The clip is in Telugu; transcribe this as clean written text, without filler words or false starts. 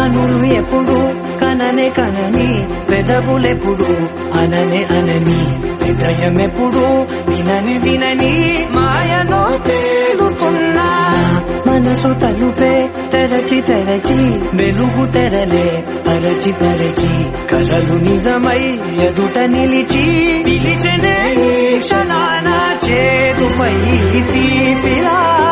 కనులు ఎప్పుడు కననే కనని పెదవులెప్పుడు అననే అనని హృదయం ఎప్పుడు వినని వినని మాయలో తేలుతున్నా మనసు తలుపే తెరచి తెరచి వెలుగు తెరలే పరచి పరచి కలలు నిజమై ఎదుట నిలిచి పిలిచెనే ఈ క్షణాన చేతుపై తీపిరా